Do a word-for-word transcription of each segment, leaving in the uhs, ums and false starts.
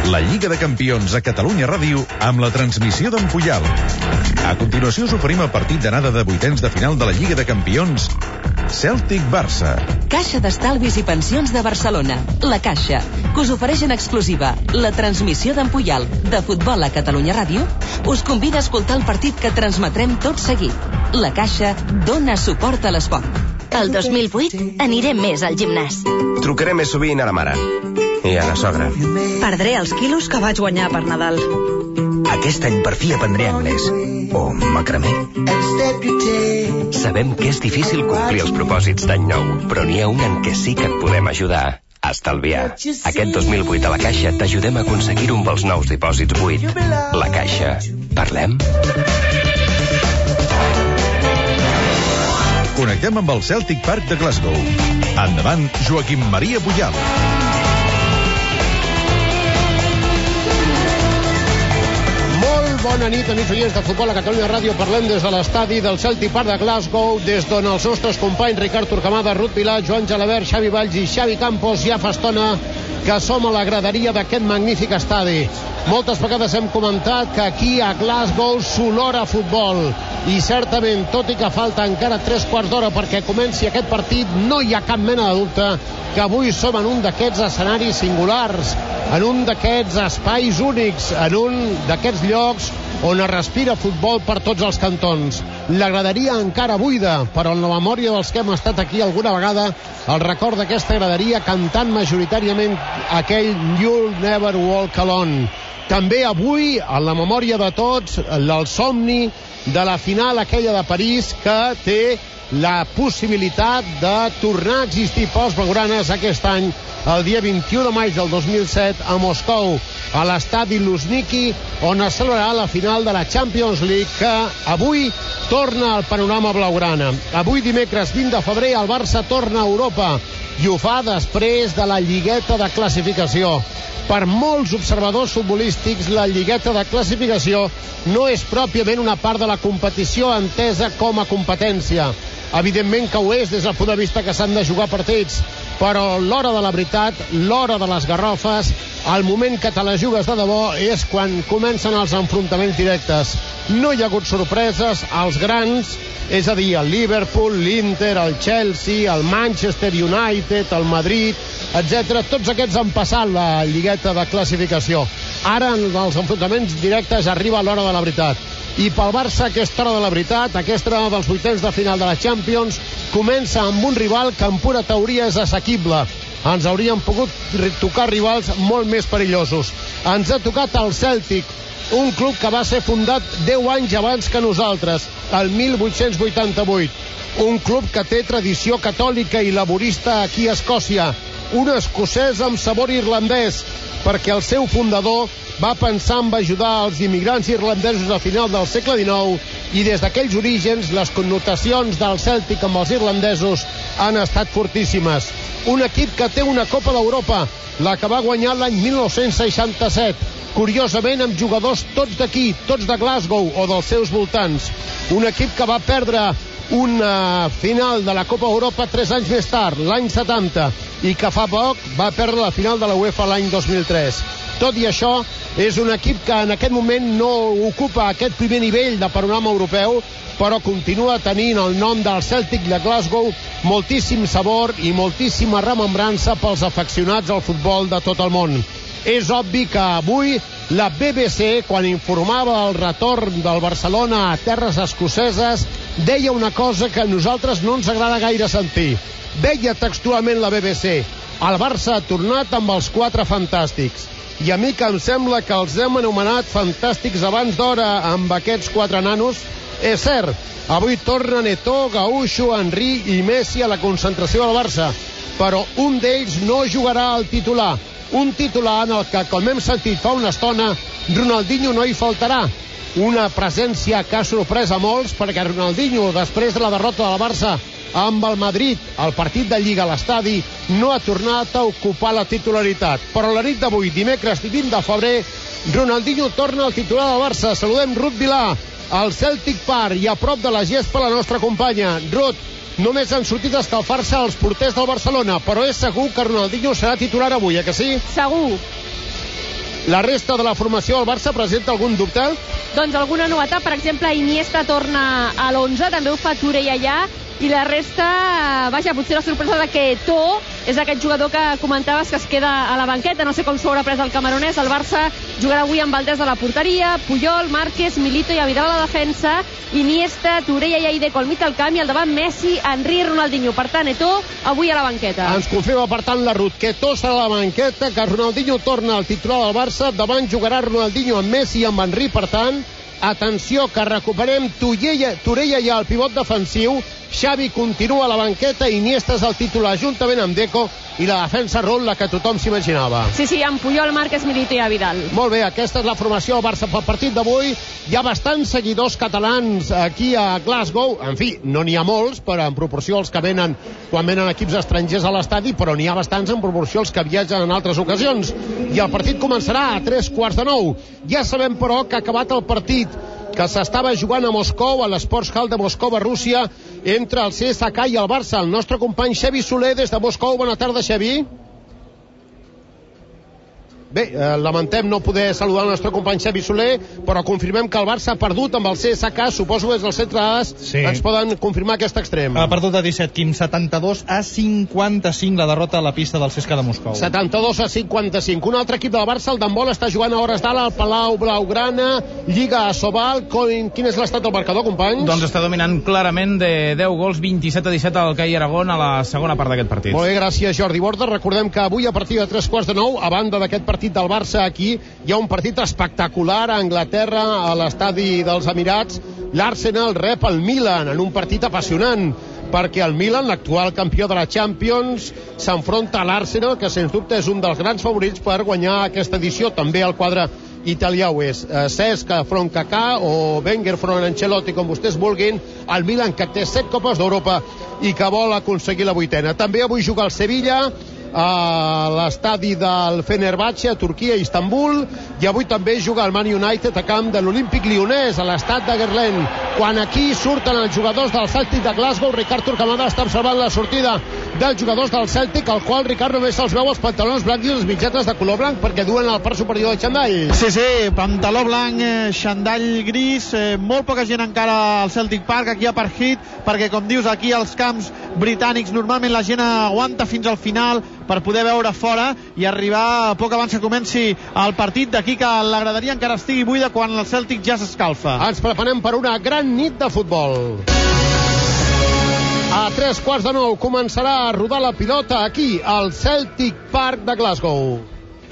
La Lliga de Campions a Catalunya Ràdio amb la transmissió d'en Puyal. A continuació us oferim el partit d'anada de vuitens de final de la Lliga de Campions Celtic-Barça. Caixa d'Estalvis i Pensions de Barcelona, La Caixa, que us ofereix en exclusiva la transmissió d'en Puyal de futbol a Catalunya Ràdio, us convida a escoltar el partit que transmetrem tot seguit. La Caixa dona suport a l'esport. El dos mil vuit anirem més al gimnàs. Trucaré més sovint a la mare i a la sogra. Perdré els quilos que vaig guanyar per Nadal. Aquest any per fi aprendré anglès. O macramé. Sabem que és difícil complir els propòsits d'any nou, però n'hi ha un en què sí que et podem ajudar. Estalviar. Aquest dos mil vuit a la Caixa t'ajudem a aconseguir un dels nous dipòsits buit. La Caixa. Parlem? Connectem amb el Celtic Park de Glasgow. Endavant, Joaquim Maria Puyal. Molt bona nit, amics oients de Futbol a Catalunya Ràdio. Parlem des de l'estadi del Celtic Park de Glasgow, des d'on els nostres companys Ricard Turcamada, Ruth Vilà, Joan Gelabert, Xavi Valls i Xavi Campos ja fa estona que som a la graderia d'aquest magnífic estadi. Moltes vegades hem comentat que aquí a Glasgow s'olora futbol i certament, tot i que falta encara tres quarts d'hora perquè comenci aquest partit, no hi ha cap mena de dubte que avui som en un d'aquests escenaris singulars, en un d'aquests espais únics, en un d'aquests llocs on es respira futbol per tots els cantons. La graderia encara buida, però en la memòria dels que hem estat aquí alguna vegada, el record d'aquesta graderia cantant majoritàriament aquell You'll Never Walk Alone. També avui, en la memòria de tots, el somni de la final aquella de París que té la possibilitat de tornar a existir pels blaugranes aquest any, el dia vint-i-u de maig del dos mil set a Moscou, a l'estadi Luzhniki, on es celebrarà la final de la Champions League, que avui torna al panorama blaugrana. Avui, dimecres vint de febrer, el Barça torna a Europa i ho fa després de la lligueta de classificació. Per molts observadors futbolístics, la lligueta de classificació no és pròpiament una part de la competició entesa com a competència. Evidentment que ho és des del punt de vista que s'han de jugar partits, però l'hora de la veritat, l'hora de les garrofes, el moment que te la jugues de debò és quan comencen els enfrontaments directes. No hi ha hagut sorpreses, els grans, és a dir, el Liverpool, l'Inter, el Chelsea, el Manchester United, el Madrid, etcètera. Tots aquests han passat la lligueta de classificació. Ara, en els enfrontaments directes, arriba l'hora de la veritat. I pel Barça aquesta hora de la veritat, aquesta hora dels vuitens de final de la Champions, comença amb un rival que en pura teoria és assequible. Ens haurien pogut tocar rivals molt més perillosos. Ens ha tocat el Celtic, un club que va ser fundat deu anys abans que nosaltres, el mil vuit-cents vuitanta-vuit. Un club que té tradició catòlica i laborista aquí a Escòcia, un escocès amb sabor irlandès, perquè el seu fundador va pensar en ajudar els immigrants irlandesos a final del segle dinou i des d'aquells orígens les connotacions del Celtic amb els irlandesos han estat fortíssimes. Un equip que té una Copa d'Europa, la que va guanyar l'any mil nou-cents seixanta-set, curiosament amb jugadors tots d'aquí, tots de Glasgow o dels seus voltants. Un equip que va perdre una final de la Copa Europa tres anys més tard, l'any setanta, i que fa poc va perdre la final de la UEFA l'any dos mil tres. Tot i això, és un equip que en aquest moment no ocupa aquest primer nivell de panorama europeu, però continua tenint el nom del Celtic de Glasgow moltíssim sabor i moltíssima remembrança pels afeccionats al futbol de tot el món. És obvi que avui la B B C, quan informava el retorn del Barcelona a terres escoceses, deia una cosa que a nosaltres no ens agrada gaire sentir. Deia textualment la B B C: el Barça ha tornat amb els quatre fantàstics. I a mi que em sembla que els hem anomenat fantàstics abans d'hora amb aquests quatre nanos. És cert, avui tornen Eto'o, Gaúcho, Henry i Messi a la concentració del Barça, però un d'ells no jugarà al titular. Un titular en el que, com hem sentit fa una estona, Ronaldinho no hi faltarà. Una presència que ha sorprès a molts, perquè Ronaldinho, després de la derrota del Barça amb el Madrid, al partit de Lliga a l'estadi, no ha tornat a ocupar la titularitat. Però la nit d'avui, dimecres vint de febrer, Ronaldinho torna al titular del Barça. Saludem Ruth Vilà, al Celtic Park, i a prop de la gespa la nostra companya. Ruth, només han sortit a escalfar-se els porters del Barcelona, però és segur que Ronaldinho serà titular avui, eh que sí? Segur. La resta de la formació del Barça presenta algun dubte? Doncs alguna novetat, per exemple, Iniesta torna a l'onze, també ho fa Touré allà, i la resta, vaja, potser la sorpresa de que Eto'o és aquest jugador que comentaves que es queda a la banqueta, no sé com s'ho haurà pres el camaronès. El Barça jugarà avui amb Valdés a la porteria, Puyol, Márquez, Milito i Vidal a la defensa, Iniesta, Touré i Deco al mig del camp, i al davant Messi, Henry, Ronaldinho. Per tant, Eto'o avui a la banqueta. Ens confirma, per tant, la Ruth, que Eto'o serà a la banqueta, que Ronaldinho torna al titular del Barça, davant jugarà Ronaldinho amb Messi i amb Henry. Per tant, atenció, que recuperem Touré i al pivot defensiu, Xavi continua a la banqueta, Iniesta és el titular juntament amb Deco, i la defensa Rol, la que tothom s'imaginava. Sí, sí, amb Puyol, Márquez, Milito i Vidal. Molt bé, aquesta és la formació del Barça pel partit d'avui. Hi ha bastants seguidors catalans aquí a Glasgow, en fi, no n'hi ha molts, però en proporció als que venen quan venen equips estrangers a l'estadi, però n'hi ha bastants en proporció als que viatgen en altres ocasions. I el partit començarà a tres quarts de nou. Ja sabem, però, que ha acabat el partit que s'estava jugant a Moscou, a l'Sports Hall de Moscou, a Rússia, entre el C S K a i el Barça. El nostre company Xavi Soler des de Moscou. Bona tarda, Xavi. Bé, eh, lamentem no poder saludar el nostre company Xavi Soler, però confirmem que el Barça ha perdut amb el C S K, suposo des del centre de dades, sí. Ens poden confirmar aquest extrem. Ha perdut a disset, Quim, setanta-dos a cinquanta-cinc la derrota a la pista del C S K de Moscou. setanta-dos a cinquanta-cinc. Un altre equip del Barça, el d'handbol, està jugant a hores d'ara al Palau Blaugrana, Lliga a Sobal. Quin és l'estat del marcador, companys? Doncs està dominant clarament de deu gols, vint-i-set a disset al C A I Aragón a la segona part d'aquest partit. Molt bé, gràcies, Jordi Borda. Recordem que avui a partir de tres quarts de nou, a banda d'aquest partit del Barça aquí, hi ha un partit espectacular a Anglaterra, a l'estadi dels Emirats. L'Arsenal rep el Milan en un partit apassionant, perquè el Milan, l'actual campió de la Champions, s'enfronta a l'Arsenal, que sens dubte és un dels grans favorits per guanyar aquesta edició. També el quadre italià ho és. eh, Cesc front Kaká o Wenger front Ancelotti, com vostès vulguin. El Milan, que té set copes d'Europa i que vol aconseguir la vuitena. També avui juga el Sevilla a l'estadi del Fenerbahçe a Turquia, a Istanbul, i avui també juga el Man United a camp de l'Olímpic Lyonnès a l'estat de Guerlain. Quan aquí surten els jugadors del Celtic de Glasgow, Ricard Turcamada està observant la sortida dels jugadors del Celtic, al qual Ricard només se'ls veu els pantalons blancs i les mitgetes de color blanc, perquè duen la part superior del xandall. Sí, sí, pantaló blanc, eh, xandall gris, eh, molt poca gent encara al Celtic Park, aquí a Parkhead, perquè com dius, aquí als camps britànics normalment la gent aguanta fins al final per poder veure fora i arribar poc abans que comenci el partit. D'aquí que la graderia encara estigui buida quan el Celtic ja s'escalfa. Ens preparem per una gran nit de futbol. A tres quarts de nou començarà a rodar la pilota aquí al Celtic Park de Glasgow.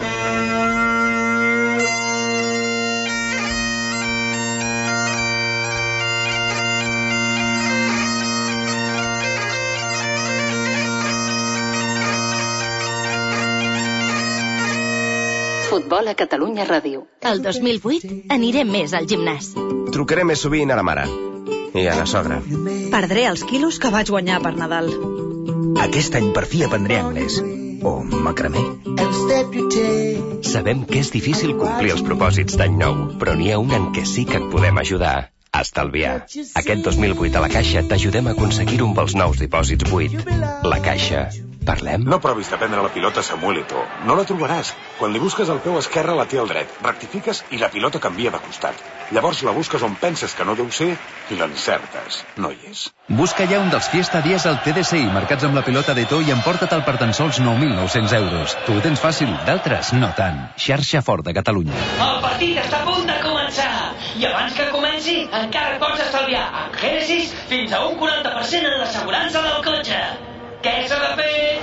Futbol a Catalunya Ràdio. El dos mil vuit anirem més al gimnàs. Trucaré més sovint a la mare i a la sogra. Perdré els quilos que vaig guanyar per Nadal. Aquest any per fi aprendré anglès. O macramé. Sabem que és difícil complir els propòsits d'any nou, però n'hi ha un en què sí que et podem ajudar. Estalviar. Aquest dos mil vuit a la Caixa t'ajudem a aconseguir un dels nous dipòsits buit. La Caixa. Parlem? No provis de prendre la pilota Samuel Eto'o. No la trobaràs. Quan li busques el peu esquerre la té al dret. Rectifiques i la pilota canvia de costat. Llavors la busques on penses que no deu ser i l'encertes. No hi és. Busca ja un dels Fiesta Dies al T D C I marcats amb la pilota d'Eto'o i emporta-te'l per tan sols nou mil nou-cents euros. Tu ho tens fàcil, d'altres no tant. Xarxa Fort de Catalunya. El partit està a punt de començar. I abans que comenci, encara et pots estalviar amb Genesis fins a un quaranta per cent en l'assegurança del cotxe. Què s'ha de fer?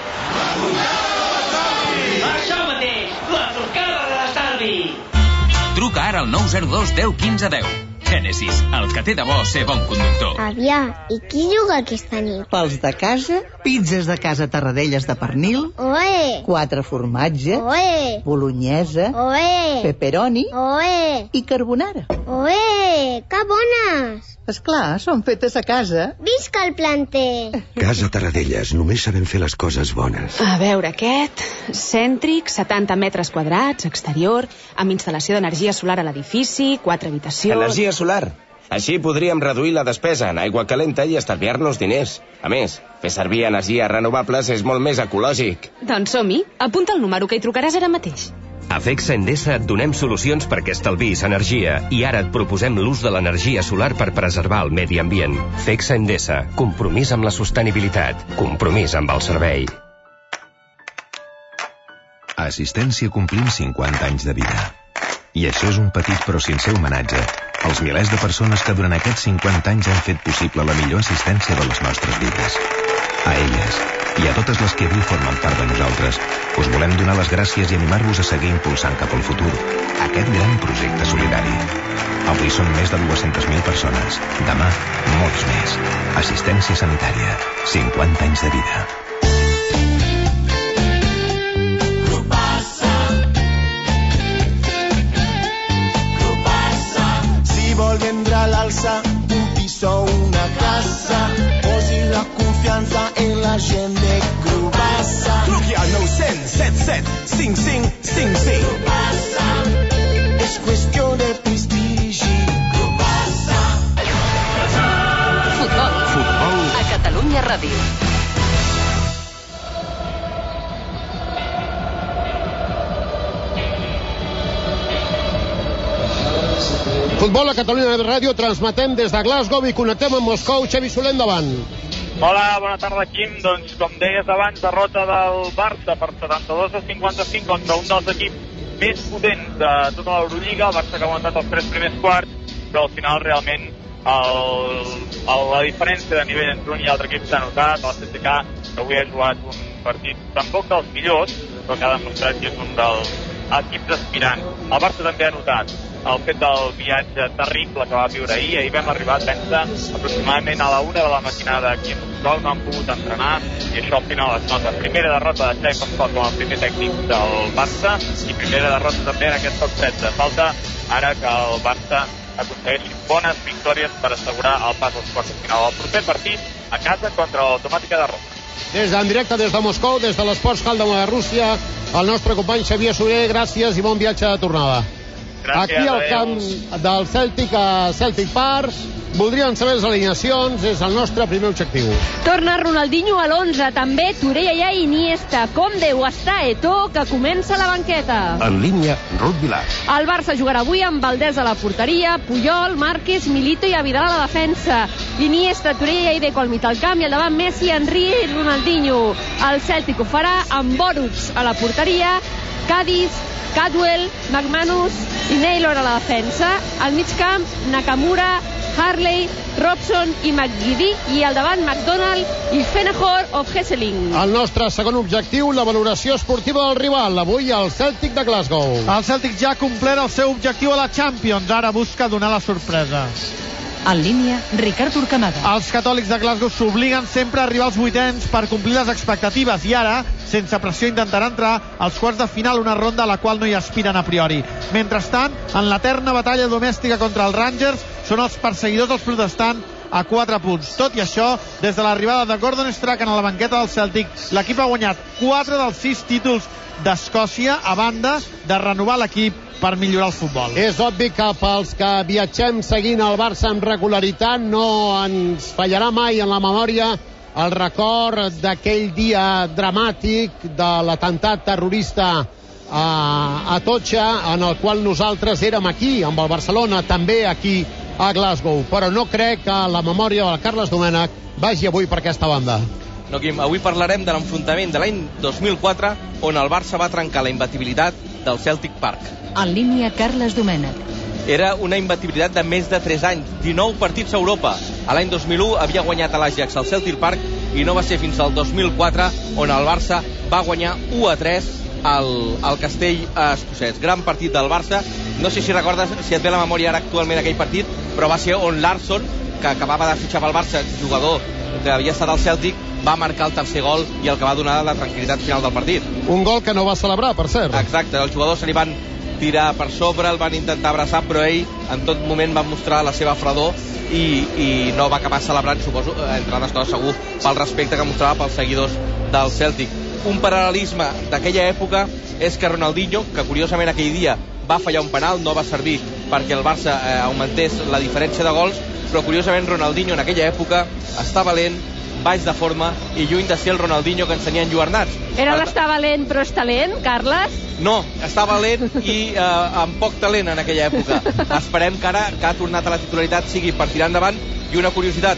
Això mateix, la trucada de l'estalvi. Truca ara al nou zero dos deu quinze deu. Genesis, el que té de bo ser bon conductor. Aviam, i qui juga aquesta nit? Pels de casa, pizzas de casa Tarradellas de pernil, Oe! quatre formatge, Oe! bolognesa, Oe! pepperoni Oe! i carbonara. Oe! Que bones! Esclar, són fetes a casa. Visca el planter! Casa Tarradellas, només sabem fer les coses bones. A veure, aquest, cèntric, setanta metres quadrats, exterior, amb instal·lació d'energia solar a l'edifici, quatre habitacions... Energia solar. Així podríem reduir la despesa en aigua calenta i estalviar-nos diners. A més, fer servir energies renovables és molt més ecològic. Doncs som-hi. Apunta el número que hi trucaràs ara mateix. A Fexa Endesa et donem solucions perquè estalviïs energia i ara et proposem l'ús de l'energia solar per preservar el medi ambient. Fexa Endesa, compromís amb la sostenibilitat, compromís amb el servei. A Assistència complim cinquanta anys de vida. I això és un petit però sincer homenatge als milers de persones que durant aquests cinquanta anys han fet possible la millor assistència de les nostres vides. A elles, i a totes les que avui formen part de nosaltres, us volem donar les gràcies i animar-vos a seguir impulsant cap al futur aquest gran projecte solidari. Avui són més de dues-centes mil persones. Demà, molts més. Assistència sanitària. cinquanta anys de vida. Vol vendre a l'alça un piso o una casa, posi la confiança en la gent de Crubassa. Truqui al nou cents set set cinc cinc cinc cinc. Crubassa és qüestió de prestigi. Crubassa. Futbol. Futbol. A Catalunya Ràdio. Futbol a Catalunya Ràdio, transmetem des de Glasgow i connectem amb Moscou. Xavi Soler, endavant. Hola, bona tarda, Quim. Doncs, com deies abans, derrota del Barça per setanta-dos a cinquanta-cinc contra un dels equips més potents de tota l'Eurolliga. El Barça que ha aguantat els tres primers quarts, però al final realment el, el, la diferència de nivell entre un i altre equip s'ha notat. El C S K que avui ha jugat un partit tampoc dels millors, però que ha demostrat que és un dels equips aspirants. El Barça també ha notat el fet del viatge terrible que va viure ahir. Ahir vam arribar, pensa, aproximadament a la una de la matinada aquí a Moscou, no han pogut entrenar i això al final es nota. Primera derrota de Xavi Pasqual com a primer tècnic del Barça i primera derrota també en aquest top setze. Falta ara que el Barça aconsegueixi bones victòries per assegurar el pas als quarts de final. El proper partit a casa contra l'Automàtica de Roma. Des en directe des de Moscou, des de l'Esports Hall de Rússia, el nostre company Xavier Soler, gràcies i bon viatge de tornada. Gràcies, aquí al camp del Celtic a Celtic Park. Voldríem saber les alineacions, és el nostre primer objectiu. Torna Ronaldinho a l'onze, també Torreira i Iniesta. Com deu estar Eto'o, que comença la banqueta? En línia, Ruth Vilar. El Barça jugarà avui amb Valdés a la porteria, Puyol, Márquez, Milito i Vidal a la defensa. Iniesta, Torreira i Deco al mig del camp i al davant Messi, Henry i Ronaldinho. El Celtic ho farà amb Boruc a la porteria, Cádiz, Cadwell, McManus i Naylor a la defensa. Al mig camp, Nakamura, Harley, Robson i McGiddy, i al davant McDonald i Fenehor of Hesseling. El nostre segon objectiu, la valoració esportiva del rival, avui el Celtic de Glasgow. El Celtic ja ha complert el seu objectiu a la Champions, ara busca donar la sorpresa. En línia, Ricard Urcamada. Els catòlics de Glasgow s'obliguen sempre a arribar als vuitens per complir les expectatives i ara, sense pressió, intentaran entrar als quarts de final, una ronda a la qual no hi aspiren a priori. Mentrestant, en l'eterna batalla domèstica contra els Rangers, són els perseguidors dels protestants a quatre punts. Tot i això, des de l'arribada de Gordon Strachan a la banqueta del Celtic, l'equip ha guanyat quatre dels sis títols d'Escòcia, a banda de renovar l'equip per millorar el futbol. És obvi que pels que viatgem seguint el Barça amb regularitat no ens fallarà mai en la memòria el record d'aquell dia dramàtic de l'atemptat terrorista a Atocha, en el qual nosaltres érem aquí, amb el Barcelona, també aquí a Glasgow. Però no crec que la memòria del Carles Domènech vagi avui per aquesta banda. No, Quim, avui parlarem de l'enfrontament de l'any dos mil quatre, on el Barça va trencar la imbatibilitat del Celtic Park. En línia, Carles Domènech. Era una imbatibilitat de més de tres anys, dinou partits a Europa. A l'any dos mil u havia guanyat a l'Ajax al Celtic Park i no va ser fins al dos mil quatre on el Barça va guanyar u a tres al, al Castell escocès. Gran partit del Barça. No sé si recordes, si et ve la memòria ara actualment aquell partit, però va ser on Larsson, que acabava de fitxar pel Barça, jugador que havia estat al Celtic, va marcar el tercer gol i el que va donar la tranquil·litat final del partit. Un gol que no va celebrar, per cert. Exacte, els jugadors se li van tirar per sobre, el van intentar abraçar, però ell en tot moment va mostrar la seva fredor i, i no va acabar celebrant, suposo, entre altres coses segur, pel respecte que mostrava pels seguidors del Celtic. Un paral·lelisme d'aquella època és que Ronaldinho, que curiosament aquell dia va fallar un penal, no va servir perquè el Barça eh, augmentés la diferència de gols, però curiosament Ronaldinho en aquella època estava lent, baix de forma i lluny de ser el Ronaldinho que ens tenien lluernats. Era d'estar valent però és talent, Carles? No, estava lent i eh, amb poc talent en aquella època. Esperem que ara que ha tornat a la titularitat sigui per tirar endavant. I una curiositat,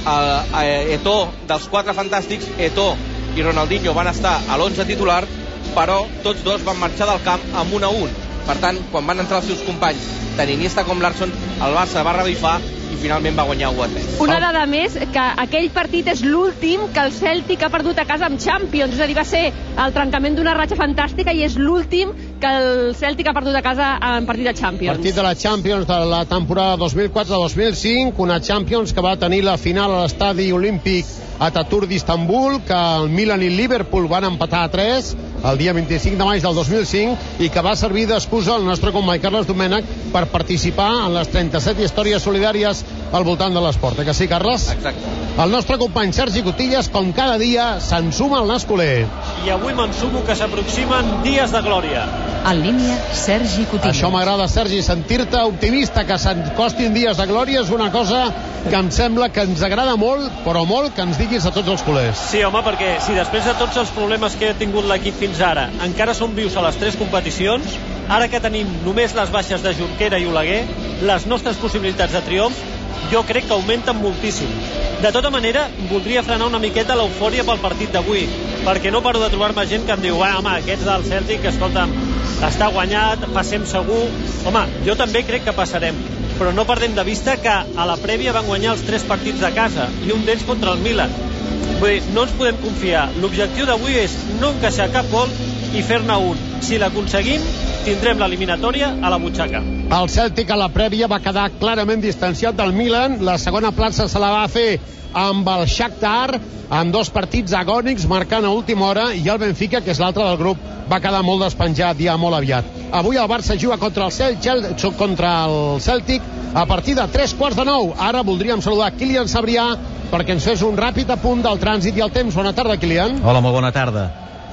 eh, Eto'o, dels quatre fantàstics, Eto'o i Ronaldinho van estar a l'onze titular, però tots dos van marxar del camp amb un a un. Per tant, quan van entrar els seus companys, tant Iniesta com Larsson, el Barça va revifar i finalment va guanyar u a tres. Una dada més, que aquell partit és l'últim que el Celtic ha perdut a casa amb Champions, és a dir, va ser el trencament d'una ratxa fantàstica i és l'últim que el Celtic ha perdut a casa en partit de Champions. Partit de la Champions de la temporada dos mil quatre dos mil cinc, una Champions que va tenir la final a l'estadi olímpic Atatürk d'Istanbul, que el Milan i el Liverpool van empatar a tres el dia vint-i-cinc de maig del dos mil cinc i que va servir d'excusa al nostre company Carles Domènech per participar en les trenta-set històries solidàries al voltant de l'esport. Eh que sí, Carles? Exacte. El nostre company Sergi Cotillas, com cada dia, se'n suma al Nascoler. I avui me'n sumo que s'aproximen dies de glòria. En línia, Sergi Cotillas. Això m'agrada, Sergi, sentir-te optimista, que se'n costin dies de glòria és una cosa que em sembla que ens agrada molt, però molt, que ens diguis a tots els culers. Sí, home, perquè si després de tots els problemes que ha tingut l'equip fins ara encara som vius a les tres competicions, ara que tenim només les baixes de Junquera i Oleguer, les nostres possibilitats de triomf jo crec que augmenten moltíssim. De tota manera, voldria frenar una miqueta l'eufòria pel partit d'avui, perquè no paro de trobar-me gent que em diu ah, home, aquests del Celtic, escolta'm, està guanyat, passem segur. Home, jo també crec que passarem, però no perdem de vista que a la prèvia van guanyar els tres partits de casa i un d'ells contra el Milan. Vull dir, no ens podem confiar. L'objectiu d'avui és no encaixar cap gol i fer-ne un. Si l'aconseguim, tindrem l'eliminatòria a la butxaca. El Celtic a la prèvia va quedar clarament distanciat del Milan. La segona plaça se la va fer amb el Shakhtar, amb dos partits agònics marcant a última hora, i el Benfica, que és l'altre del grup, va quedar molt despenjat ja molt aviat. Avui el Barça juga contra el, Cel contra el Celtic a partir de tres quarts de nou. Ara voldríem saludar Kylian Sabrià perquè ens fes un ràpid apunt del trànsit i el temps. Bona tarda, Kylian. Hola, molt bona tarda.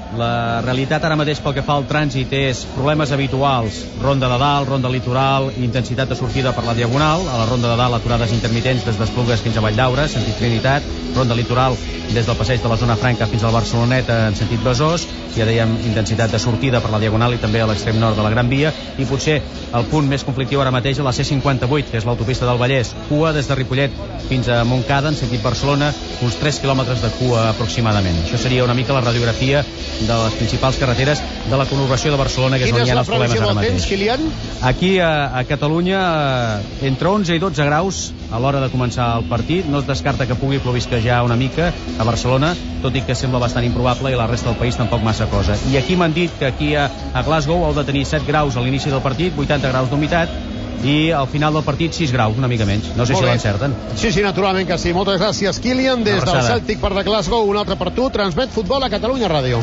La realitat ara mateix pel que fa al trànsit és problemes habituals. Ronda de dalt, ronda litoral, intensitat de sortida per la diagonal. A la ronda de dalt, aturades intermitents des d'Esplugues fins a Valldaura, sentit Trinitat. Ronda litoral des del passeig de la zona franca fins al Barceloneta en sentit Besòs. Ja dèiem intensitat de sortida per la diagonal i també a l'extrem nord de la Gran Via. I potser el punt més conflictiu ara mateix a la C cinquanta-vuit, que és l'autopista del Vallès. Cua des de Ripollet fins a Montcada en sentit Barcelona, uns tres quilòmetres de cua aproximadament. Això seria una mica la radiografia de les principals carreteres de la conurbació de Barcelona, que és on hi ha els problemes ara mateix. Aquí a, a Catalunya entre onze i dotze graus a l'hora de començar el partit. No es descarta que pugui plovisquejar una mica a Barcelona, tot i que sembla bastant improbable, i la resta del país tampoc massa cosa. I aquí m'han dit que aquí a, a Glasgow heu de tenir set graus a l'inici del partit, vuitanta graus d'humitat, i al final del partit sis graus, una mica menys. No sé si l'encerten. Sí, sí, naturalment que sí. Moltes gràcies, Kylian. Des del Celtic Park de Glasgow, un altre per tu. Transmet futbol a Catalunya Ràdio.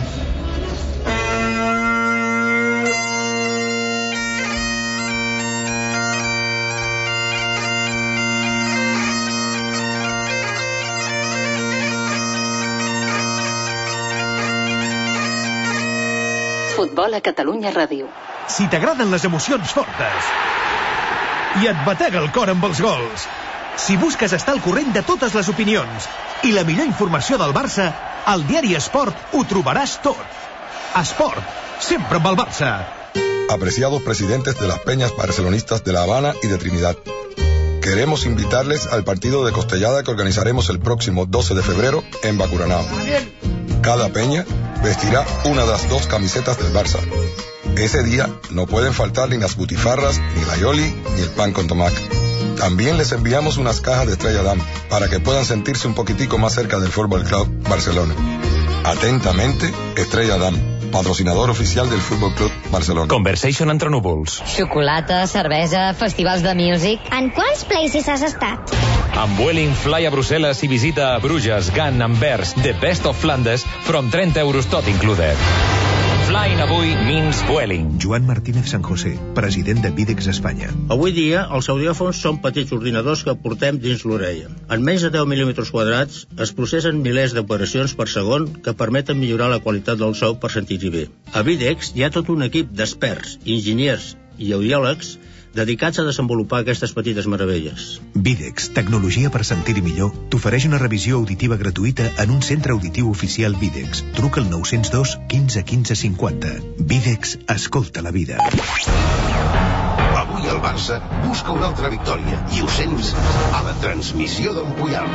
Futbol a Catalunya Ràdio. Si t'agraden les emocions fortes i et batega el cor amb els gols, si busques estar al corrent de totes les opinions i la millor informació del Barça, al diari Esport ho trobaràs tot. Esport, sempre amb el Barça. Apreciados presidentes de las peñas barcelonistas de La Habana y de Trinidad, queremos invitarles al partido de costellada que organizaremos el próximo doce de febrero en Bacuranao. Cada peña vestirá una de las dos camisetas del Barça. Ese día no pueden faltar ni las butifarras, ni la yoli, ni el pan con tomac. También les enviamos unas cajas de Estrella Damm para que puedan sentirse un poquitico más cerca del Fútbol Club Barcelona. Atentamente, Estrella Damm, patrocinador oficial del Fútbol Club Barcelona. Conversation entre núvols. Xocolata, cervesa, festivals de music. En quants places has estat? Amb Vueling, fly a Brussel·les i visita a Bruges, Gant, Anvers, The Best of Flandes, from trenta euros tot included. Flying avui means Vueling. Joan Martínez San José, president de Videx Espanya. Avui dia, els audiòfons són petits ordinadors que portem dins l'orella. En menys de deu mil·límetres quadrats es processen milers d'operacions per segon que permeten millorar la qualitat del so per sentir-hi bé. A Videx hi ha tot un equip d'experts, enginyers i audiòlegs dedicats a desenvolupar aquestes petites meravelles. Videx, tecnologia per sentir millor, t'ofereix una revisió auditiva gratuïta en un centre auditiu oficial Videx. Truca al nou zero dos quinze quinze cinquanta. Videx, escolta la vida. Avui el Barça busca una altra victòria i ho sents a la transmissió d'en Puyal.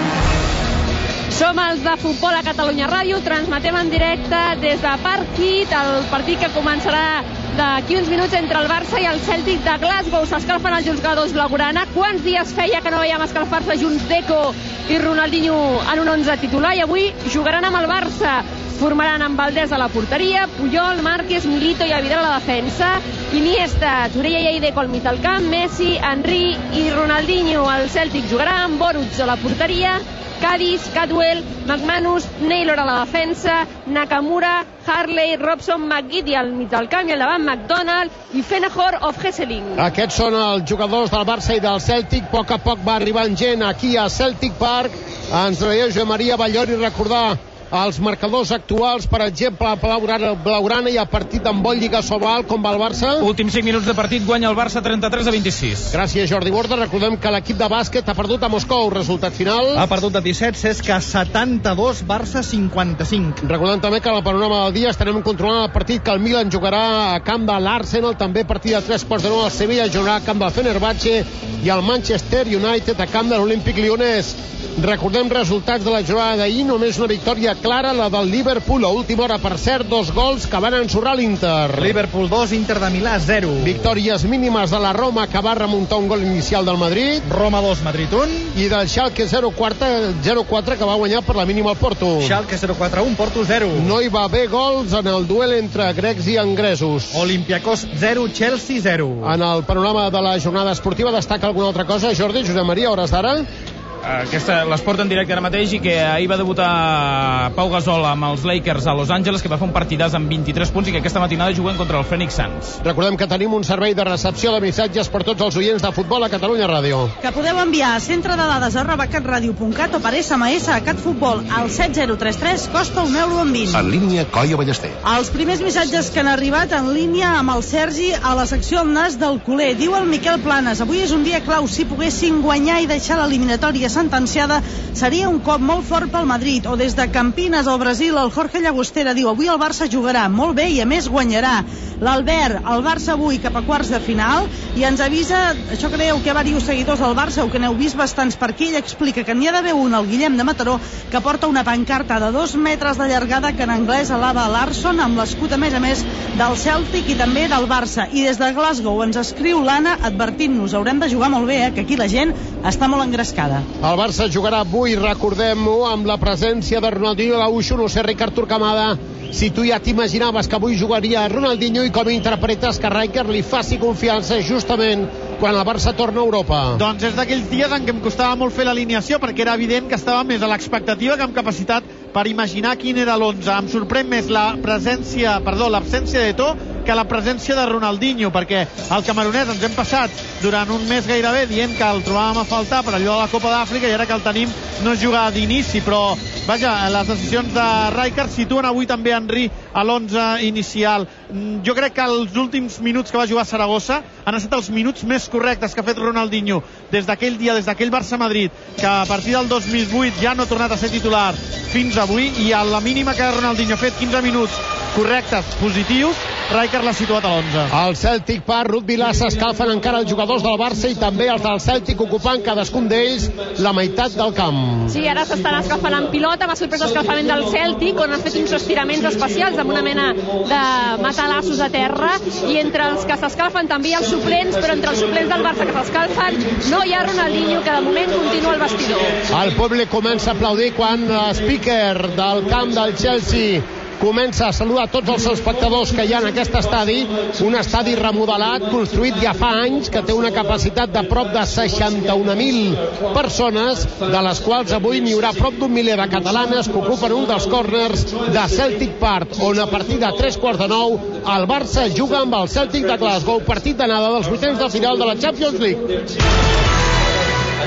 Som els de Futbol a Catalunya Ràdio, transmetem en directe des de Park Heat, el partit que començarà d'aquí uns minuts entre el Barça i el Celtic de Glasgow. S'escalfen els jugadors blaugrana. Quants dies feia que no veiem escalfar-se junts Deco i Ronaldinho en un onze titular, i avui jugaran amb el Barça. Formaran amb Valdés a la porteria, Puyol, Márquez, Milito i Vidal a la defensa, Iniesta, Torreira i Deco al mig del camp, Messi, Henry i Ronaldinho. El Celtic jugarà amb Boruc a la porteria, Cádiz, Cadwell, McManus, Naylor a la defensa, Nakamura, Harley, Robson, McGeady al mig del camp i al davant McDonald i Fenahor of Hesseling. Aquests són els jugadors del Barça i del Celtic. A poc a poc va arribant gent aquí a Celtic Park. Ens veia Josep Maria Ballori recordar els marcadors actuals, per exemple, Blaugrana, Blaugrana i el partit amb Bol Lliga Sobal, com va el Barça? Últims cinc minuts de partit, guanya el Barça trenta-tres a vint-i-sis. Gràcies, Jordi Borda. Recordem que l'equip de bàsquet ha perdut a Moscou. Resultat final? Ha perdut de disset, Cesca setanta-dos, Barça cinquanta-cinc. Recordem també que en el panorama del dia estarem controlant el partit que el Milan jugarà a camp de l'Arsenal, també partit de tres quarts de nou. El Sevilla jugarà a camp del Fenerbahce i el Manchester United a camp de l'Olímpic Lyonnès. Recordem resultats de la jornada d'ahir, només una victòria clara, la del Liverpool a última hora, per cert, dos gols que van ensorrar l'Inter. Liverpool dos, Inter de Milà zero. Victòries mínimes de la Roma, que va remuntar un gol inicial del Madrid. Roma dos, Madrid un. I del Schalke zero quatre, que va guanyar per la mínima el Porto. Schalke zero quatre un, Porto zero. No hi va haver gols en el duel entre grecs i anglesos. Olympiacos zero, Chelsea zero. En el panorama de la jornada esportiva destaca alguna altra cosa, Jordi, Josep Maria, hores d'ara? Aquesta l'esport en directe ara mateix, i que ahir va debutar Pau Gasol amb els Lakers a Los Angeles, que va fer un partidàs amb vint-i-tres punts, i que aquesta matinada juguen contra el Phoenix Suns. Recordem que tenim un servei de recepció de missatges per tots els oients de Futbol a Catalunya Ràdio, que podeu enviar a centre de dades arroba catradio punt cat o per essa ema essa a catfutbol al set zero tres tres, costa un euro amb vint. En línia, Coia Ballester. Els primers missatges que han arribat en línia amb el Sergi a la secció El nas del culer. Diu el Miquel Planes: avui és un dia clau, si poguessin guanyar i deixar l'eliminatòria sentenciada seria un cop molt fort pel Madrid. O des de Campinas al Brasil, el Jorge Llagostera diu: avui el Barça jugarà molt bé i a més guanyarà. L'Albert: el Barça avui cap a quarts de final, i ens avisa, això creieu que hi ha diversos seguidors del Barça o que n'heu vist bastants per aquí. Ell explica que n'hi ha d'haver un, el Guillem de Mataró, que porta una pancarta de dos metres de llargada que en anglès alaba Larson, amb l'escut a més a més del Celtic i també del Barça. I des de Glasgow ens escriu l'Anna advertint-nos: haurem de jugar molt bé, eh, que aquí la gent està molt engrescada. El Barça jugarà avui, recordem-ho, amb la presència de Ronaldinho a l'Uixo. No sé, Ricard Turcamada, si tu ja t'imaginaves que avui jugaria Ronaldinho i com interpretes que Rijkaard li faci confiança justament quan el Barça torna a Europa. Doncs és d'aquells dies en què em costava molt fer l'alineació, perquè era evident que estava més a l'expectativa que amb capacitat per imaginar quin era l'onze. Em sorprèn més la presència, perdó, l'absència de To que la presència de Ronaldinho, perquè el camerunès ens hem passat durant un mes gairebé dient que el trobàvem a faltar per allò de la Copa d'Àfrica, i ara que el tenim no juga d'inici. Però vaja, les decisions de Rijkaard situen avui també Henry a l'onze inicial. Jo crec que els últims minuts que va jugar a Saragossa han estat els minuts més correctes que ha fet Ronaldinho des d'aquell dia, des d'aquell Barça-Madrid, que a partir del dos mil vuit ja no ha tornat a ser titular fins avui, i a la mínima que Ronaldinho ha fet quinze minuts correctes, positius, Rijkaard l'ha situat a l'onze. Al Celtic Park, Ruth Vilà, s'escalfen encara els jugadors del Barça i també els del Celtic, ocupant cadascun d'ells la meitat del camp. Sí, ara s'estan escalfant en pilota. M'ha sorprès l'escalfament del Celtic, on han fet uns estiraments especials amb una mena de matalassos a terra, i entre els que s'escalfen també hi ha els suplents, però entre els suplents del Barça que s'escalfen no hi ha Ronaldinho, que de moment continua al vestidor. El públic comença a aplaudir quan l'speaker del camp del Chelsea comença a saludar tots els espectadors que hi ha en aquest estadi, un estadi remodelat, construït ja fa anys, que té una capacitat de prop de seixanta-un mil persones, de les quals avui n'hi haurà prop d'un miler de catalanes que ocupen un dels corners de Celtic Park, on a partir de tres quarts de nou el Barça juga amb el Celtic de Glasgow, partit d'anada dels vuitens de final de la Champions League.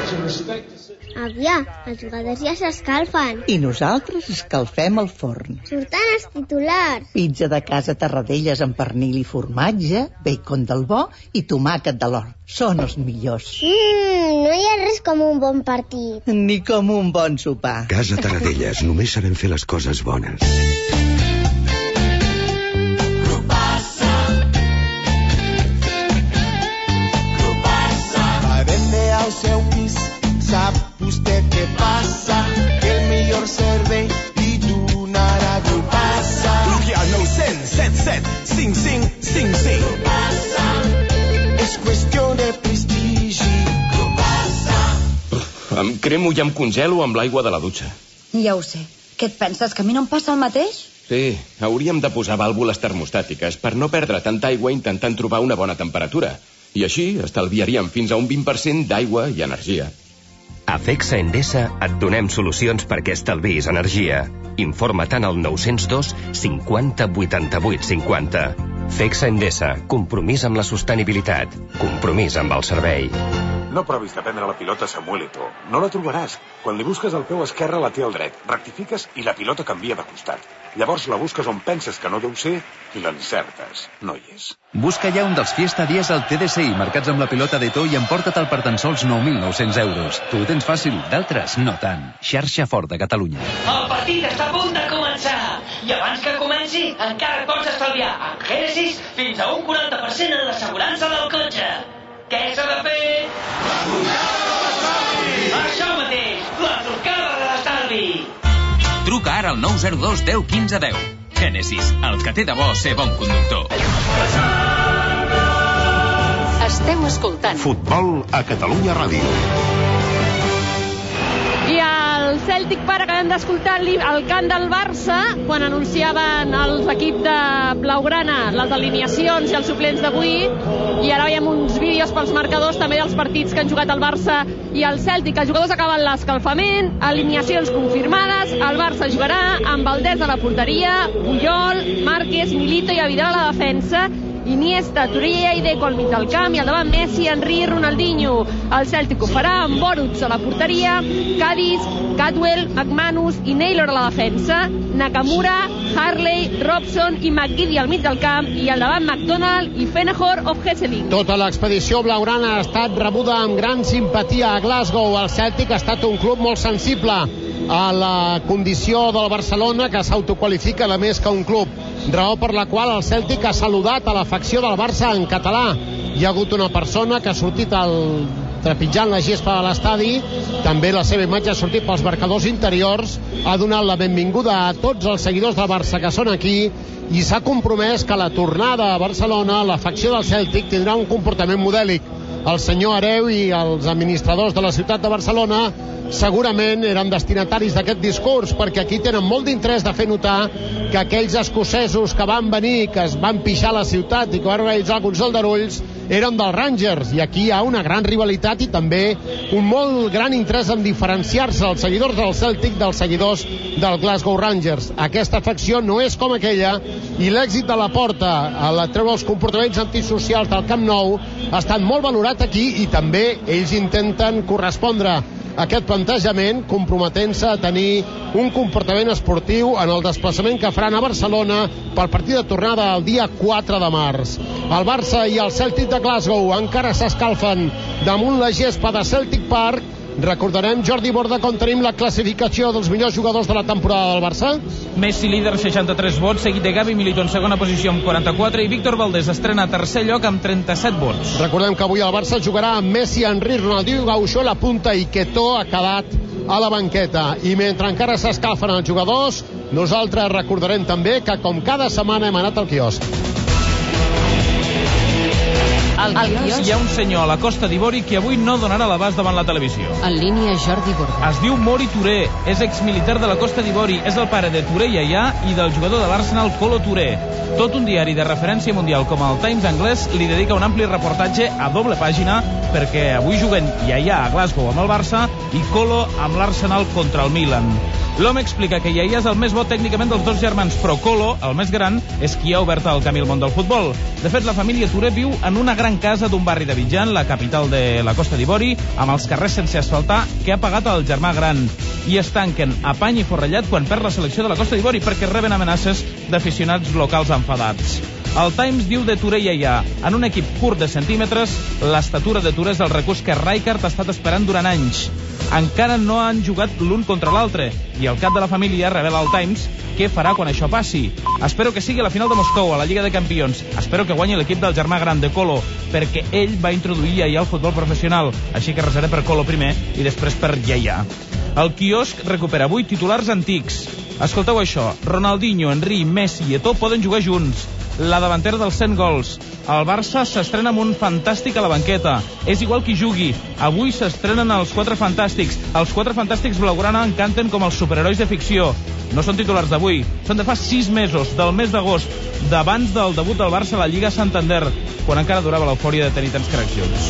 Àvia, els jugadors ja s'escalfen. I nosaltres escalfem el forn. Surten els titulars. Pizza de casa Tarradellas amb pernil i formatge, bacon del bo i tomàquet de l'or. Són els millors. Mmm, no hi ha res com un bon partit. Ni com un bon sopar. Casa Tarradellas, només sabem fer les coses bones. Al seu pis, sap vostè què passa? Que el millor servei li donarà Grupassa. Truqui al nou cents set set cinc cinc cinc cinc. Grupassa. És qüestió de prestigi. Grupassa. Em cremo i em congelo amb l'aigua de la dutxa. Ja ho sé. Què et penses, que a mi no em passa el mateix? Sí, hauríem de posar vàlvules termostàtiques per no perdre tanta aigua intentant trobar una bona temperatura. I així estalviaríem fins a un vint per cent d'aigua i energia. A Fexa Endesa et donem solucions perquè estalvis energia. Informa't al nou zero dos cinquanta vuitanta-vuit cinquanta. Fexa Endesa, compromís amb la sostenibilitat, compromís amb el servei. No provis de prendre la pilota Samuel Eto'o. No la trobaràs. Quan li busques el peu esquerre la té al dret. Rectifiques i la pilota canvia de costat. Llavors la busques on penses que no deu ser i l'encertes. No hi és. Busca ja un dels Fiesta Dies al T D C I marcats amb la pilota d'Eto'o i emporta-te'l per tan sols nou mil nou-cents euros. Tu ho tens fàcil, d'altres no tant. Xarxa Ford de Catalunya. El partit està a punt de començar. I abans que comenci, encara et pots estalviar amb Genesis fins a un quaranta per cent en l'assegurança del cotxe. Què s'ha de fer? La trucada de l'estalvi! Això mateix, la trucada de l'estalvi! Truca ara al nou zero dos deu quinze deu. Genesis, el que té de bo ser bon conductor. Esteu escoltant Futbol a Catalunya Ràdio. I el Celtic Park acabem d'escoltar el cant del Barça quan anunciaven els equips de Blaugrana les alineacions i els suplents d'avui, i ara veiem uns vídeos pels marcadors també dels partits que han jugat el Barça i el Celtic. Els jugadors acaben l'escalfament, alineacions confirmades. El Barça jugarà amb Valdés a la porteria, Puyol, Márquez, Milito i Vidal a la defensa, Iniesta, Torreira i Deco al mig del camp, i al davant Messi, Henry i Ronaldinho. El Celtic ho farà amb Boruc a la porteria, Cádiz, Cadwell, McManus i Naylor a la defensa, Nakamura, Harley, Robson i McGeady al mig del camp, i al davant McDonald i Fenehor of Hesseling. Tota l'expedició blaugrana ha estat rebuda amb gran simpatia a Glasgow. El Celtic ha estat un club molt sensible a la condició del Barcelona, que s'autoqualifica de més que un club, raó per la qual el Celtic ha saludat a l'afecció del Barça en català. Hi ha hagut una persona que ha sortit al trepitjant la gespa de l'estadi, també la seva imatge ha sortit pels marcadors interiors, ha donat la benvinguda a tots els seguidors del Barça que són aquí i s'ha compromès que la tornada a Barcelona, l'afecció del Celtic, tindrà un comportament modèlic. El senyor Hereu i els administradors de la ciutat de Barcelona segurament eren destinataris d'aquest discurs, perquè aquí tenen molt d'interès de fer notar que aquells escocesos que van venir, que es van pixar a la ciutat i que van realitzar el Consell d'Arulls, eren dels Rangers, i aquí hi ha una gran rivalitat i també un molt gran interès en diferenciar-se els seguidors del Celtic dels seguidors del Glasgow Rangers. Aquesta afecció no és com aquella, i l'èxit de la Porta a la treure els comportaments antisocials del Camp Nou ha estat molt valorat aquí, i també ells intenten correspondre a aquest plantejament, comprometent-se a tenir un comportament esportiu en el desplaçament que faran a Barcelona pel partit de tornada el dia quatre de març. El Barça i el Celtic de Glasgow encara s'escalfen damunt la gespa de Celtic Park. Recordarem, Jordi Borda, com tenim la classificació dels millors jugadors de la temporada del Barça? Messi líder, seixanta-tres vots, seguit de Gavi Milito en segona posició amb quaranta-quatre, i Víctor Valdés estrena tercer lloc amb trenta-set vots. Recordem que avui el Barça jugarà amb Messi, Henry, Ronaldinho, Gaucho a la punta, i Quetó ha quedat a la banqueta. I mentre encara s'escalfen els jugadors, nosaltres recordarem també que, com cada setmana, hem anat al quiosc. Al quiosc hi ha un senyor a la Costa d'Ivori que avui no donarà l'abast davant la televisió. En línia Jordi Borda. Es diu Mori Touré, és exmilitar de la Costa d'Ivori, és el pare de Touré Yaya i del jugador de l'Arsenal Kolo Touré. Tot un diari de referència mundial com el Times anglès li dedica un ampli reportatge a doble pàgina, perquè avui juguen Yaya a Glasgow amb el Barça i Kolo amb l'Arsenal contra el Milan. L'home explica que Yaya és el més bo tècnicament dels dos germans, però Colo, el més gran, és qui ha obert el camí al món del futbol. De fet, la família Touré viu en una gran casa d'un barri d'Abidjan, la capital de la Costa d'Ivori, amb els carrers sense asfaltar, que ha pagat el germà gran. I es tanquen a pany i forrellat quan perd la selecció de la Costa d'Ivori perquè reben amenaces d'aficionats locals enfadats. El Times diu de Touré i Yaya: en un equip curt de centímetres, l'estatura de Touré és el recurs que Rijkaard ha estat esperant durant anys. Encara no han jugat l'un contra l'altre, i el cap de la família revela al Times què farà quan això passi. Espero que sigui a la final de Moscou, a la Lliga de Campions. Espero que guanyi l'equip del germà gran de Colo, perquè ell va introduir Yaya al futbol professional, així que resaré per Colo primer i després per Yaya. El quiosc recupera avui titulars antics. Escolteu això: Ronaldinho, Henry, Messi i Eto'o poden jugar junts. La davantera dels cent gols. El Barça s'estrena amb un fantàstic a la banqueta. És igual qui jugui. Avui s'estrenen els quatre fantàstics. Els quatre fantàstics blaugrana encanten com els superherois de ficció. No són titulars d'avui, són de fa sis mesos, del mes d'agost, d'abans del debut del Barça a la Lliga Santander, quan encara durava l'eufòria de tenir tants cracs junts.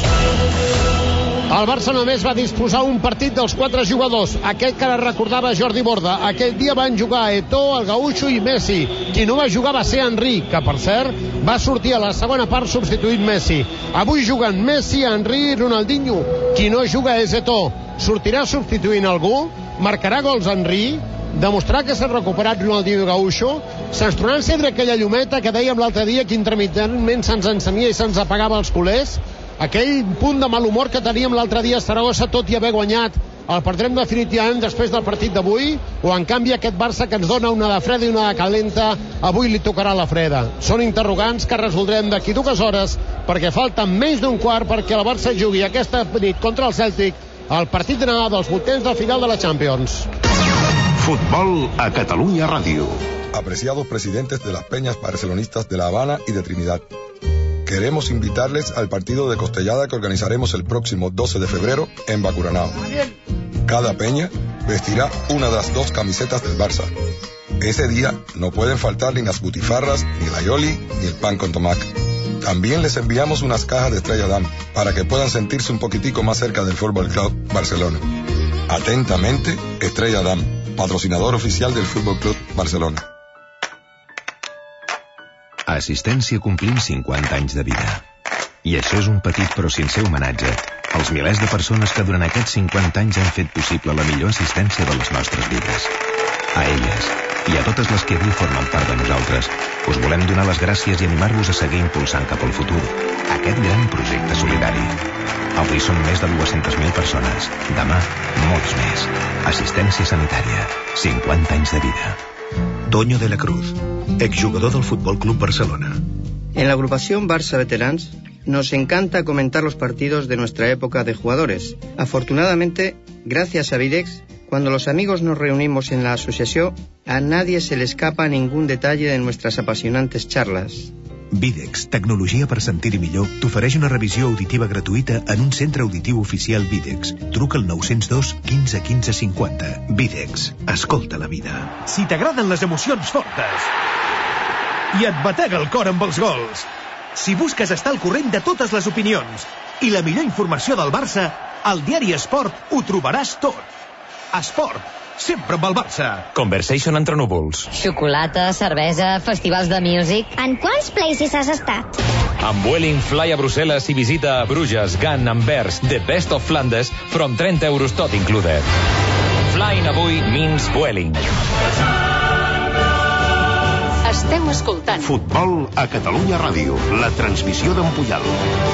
El Barça només va disposar un partit dels quatre jugadors, aquell que ara recordava Jordi Borda. Aquell dia van jugar Eto'o, el Gaúcho i Messi. Qui no va jugar va ser Henry, que per cert va sortir a la segona part substituint Messi. Avui juguen Messi, Henry i Ronaldinho. Qui no juga és Eto'o. Sortirà substituint algú? Marcarà gols Henry? Demostrar que s'ha recuperat Ronaldinho i Gaúcho? Se'ns tornarà a encendre aquella llumeta que dèiem l'altre dia que intermitentment se'ns encenia i se'ns apagava els culers? Aquell punt de mal humor que teníem l'altre dia a Saragossa, tot i haver guanyat, el perdrem definitivament després del partit d'avui? O en canvi aquest Barça que ens dona una de freda i una de calenta, avui li tocarà la freda? Són interrogants que resoldrem d'aquí dues hores, perquè falten menys d'un quart perquè el Barça jugui aquesta nit contra el Cèltic el partit d'anada dels vuitens de final de la Champions. Futbol a Catalunya Ràdio. Apreciados presidentes de las peñas barcelonistas de La Habana y de Trinidad, queremos invitarles al partido de costellada que organizaremos el próximo doce de febrero en Bacuranao. Cada peña vestirá una de las dos camisetas del Barça. Ese día no pueden faltar ni las butifarras, ni la yoli, ni el pan con tomac. También les enviamos unas cajas de Estrella Damm para que puedan sentirse un poquitico más cerca del Fútbol Club Barcelona. Atentamente, Estrella Damm, patrocinador oficial del Fútbol Club Barcelona. A Assistència complim cinquanta anys de vida. I això és un petit però sincer homenatge als milers de persones que durant aquests cinquanta anys han fet possible la millor assistència de les nostres vides. A elles, i a totes les que avui formen part de nosaltres, us volem donar les gràcies i animar-vos a seguir impulsant cap al futur aquest gran projecte solidari. Avui són més de dues-centes mil persones. Demà, molts més. Assistència sanitària. cinquanta anys de vida. Toño de la Cruz, exjugador del Fútbol Club Barcelona. En la agrupación Barça Veterans nos encanta comentar los partidos de nuestra época de jugadores. Afortunadamente, gracias a Videx, cuando los amigos nos reunimos en la asociación, a nadie se le escapa ningún detalle de nuestras apasionantes charlas. Videx, tecnologia per sentir-hi millor, t'ofereix una revisió auditiva gratuïta en un centre auditiu oficial Videx. Truca al nou zero dos quinze quinze cinquanta. Videx, escolta la vida. Si t'agraden les emocions fortes i et batega el cor amb els gols, si busques estar al corrent de totes les opinions i la millor informació del Barça, al diari Esport ho trobaràs tot. Esport, sempre amb el Barça. Conversation entre núvols. Xocolata, cervesa, festivals de music. En quants places has estat? Amb Vueling, fly a Brussel·les i visita a Bruges, Gant, Anvers, The Best of Flanders, from trenta euros tot included. Flying avui means Vueling. Esteu escoltant Futbol a Catalunya Ràdio, la transmissió d'en Puyal.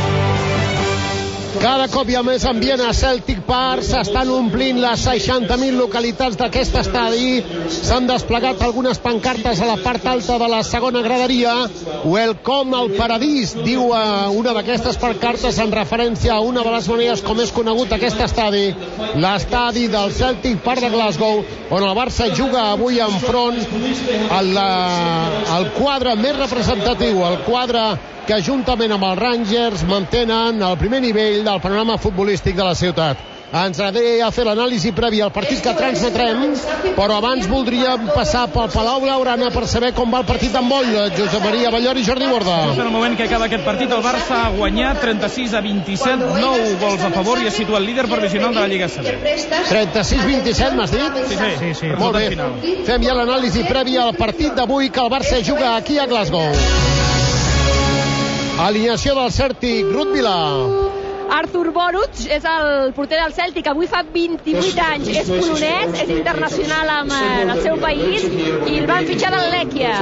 Cada cop hi ha més ambient a Celtic Park, s'estan omplint les seixanta mil localitats d'aquest estadi, s'han desplegat algunes pancartes a la part alta de la segona graderia. Welcome al paradís, diu una d'aquestes pancartes en referència a una de les maneres com és conegut aquest estadi, l'estadi del Celtic Park de Glasgow, on el Barça juga avui enfront al, al quadre més representatiu, el quadre que juntament amb els Rangers mantenen el primer nivell del panorama futbolístic de la ciutat. ens agradaria fer l'anàlisi prèvia al partit que transmetrem, però abans voldríem passar pel Palau Blaugrana per saber com va el partit d'handbol. Josep Maria Ballor i Jordi Borda. En el moment que acaba aquest partit, el Barça ha guanyat trenta-sis a vint-i-set, nou gols a favor i es situa el líder provisional de la Lliga C B. trenta-sis vint-i-set, m'has dit? Sí, sí, sí, sí. Molt bé. Fem ja l'anàlisi prèvia al partit d'avui que el Barça juga aquí a Glasgow. Alineació del Celtic, Ruth Vila. Artur Boruc és el porter del Celtic, avui fa vint-i-vuit anys, és polonès, és internacional amb el seu país i el van fitxar del Lechia.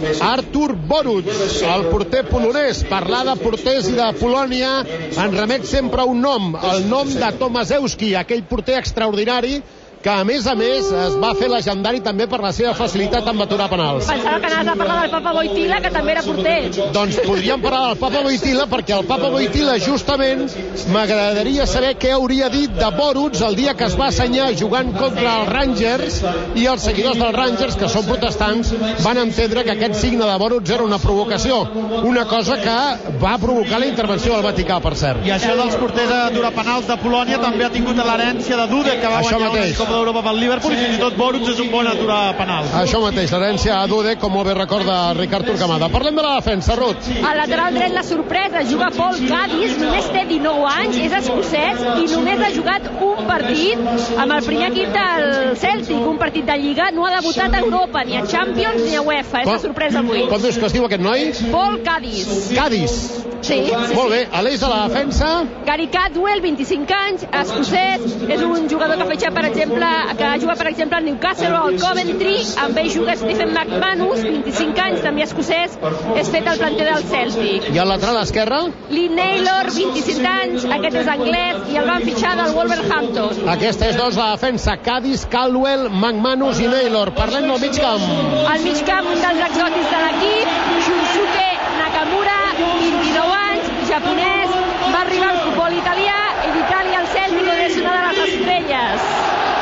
Artur Boruc, el porter polonès. Parlar de porters i de Polònia en remet sempre a un nom, el nom de Tomaszewski, aquell porter extraordinari que a més a més es va fer legendari també per la seva facilitat en aturar penals. Pensava que anaves a parlar del Papa Wojtyla, que també era porter. Doncs podríem parlar del Papa Wojtyla, perquè el Papa Wojtyla justament m'agradaria saber què hauria dit de Boruc el dia que es va assenyar jugant contra els Rangers, i els seguidors dels Rangers, que són protestants, van entendre que aquest signe de Boruc era una provocació, una cosa que va provocar la intervenció del Vaticà, per cert. I això dels porters a aturar penals de Polònia també ha tingut l'herència de Dudek, que va això guanyar mateix. una d'Europa pel Liverpool, i fins i tot Boruc és un bon aturar penal. Això mateix, l'herència a Dudek, com molt bé recorda Ricard Turcamada. Parlem de la defensa, Ruth. Al lateral dret la sorpresa, juga Paul Cadis, només té dinou anys, és escocès i només ha jugat un partit amb el primer equip del Celtic, un partit de Lliga, no ha debutat a Europa, ni a Champions ni a UEFA, és la sorpresa avui. Com dius que es diu aquest noi? Paul Cadis. Cadis. Sí, sí, molt bé, a l'eix de la defensa. Gary Cadwell, vint-i-cinc anys, escocès, és un jugador que ha fitxat, per exemple, que ha jugat, per exemple, al Newcastle o al Coventry, amb ell juga Stephen McManus, vint-i-cinc anys, també escocès, és fet el planter del Celtic. I al lateral esquerre? Lee Naylor, vint-i-cinc anys, aquest és anglès, i el van fitxar del Wolverhampton. Aquesta és, doncs, la defensa. Cadis, Caldwell, McManus i Naylor. Parlem del mig camp. Al mig camp, un dels exòtics de l'equip, Shunsuke Nakamura, vint-i-nou anys, japonès, va arribar al futbol italià i d'Itàlia al Celtic és una de les estrelles.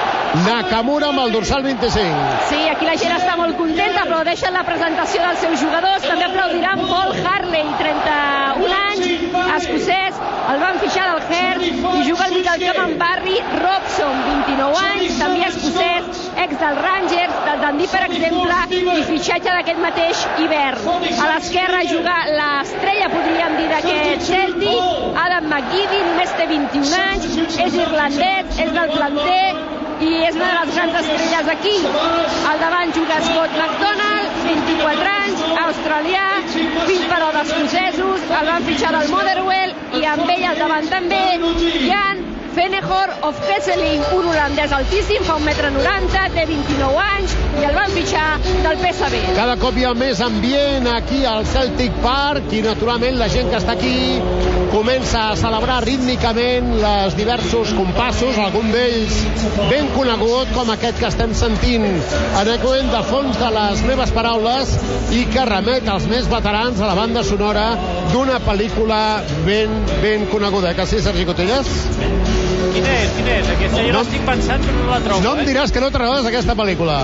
Nakamura amb el dorsal vint-i-cinc. Sí, aquí la gent està molt contenta, aplaudeixen la presentació dels seus jugadors, també aplaudiran Paul Harley, trenta-un anys, escocès, el van fitxar del Hearts i juga al mig del camp amb Barry Robson, vint-i-nou anys, també escocès, ex del Rangers, del Dundee, per exemple, i fitxatge d'aquest mateix hivern. A l'esquerra juga l'estrella, podríem dir, d'aquest Celtic, Adam McGeady, només té vint-i-un anys, és irlandès, és del planter, i és una de les grans estrelles d'aquí. Al davant juga Scott McDonald, vint-i-quatre anys, australià, fill però d'escocesos, el van fitxar del Motherwell, i amb ell al davant també Jan Vennegoor of Hesseling, un holandès altíssim, fa un metre noranta, té vint-i-nou anys i el van fitxar del P S V. Cada cop hi ha més ambient aquí al Celtic Park i naturalment la gent que està aquí comença a celebrar rítmicament els diversos compassos, algun d'ells ben conegut com aquest que estem sentint en aquest moment de fons de les meves paraules i que remet als més veterans a la banda sonora d'una pel·lícula ben, ben coneguda. Que sí, Sergi Cotillas? Quin és? Quin és? Aquesta jo no estic pensant però no la trobo. No em diràs que no t'agrades aquesta pel·lícula.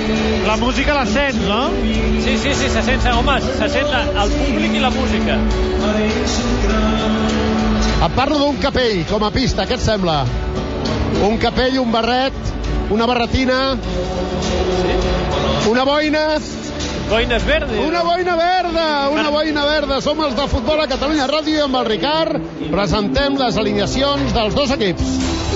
La música la sent, no? Sí, sí, sí, se sent, home, se sent el públic i la música. Et parlo d'un capell com a pista, què et sembla? Un capell, un barret, una barretina, una boina... Boines verdes. Una boina verda, una boina verda. Som els de Futbol a Catalunya Ràdio i amb el Ricard presentem les alineacions dels dos equips.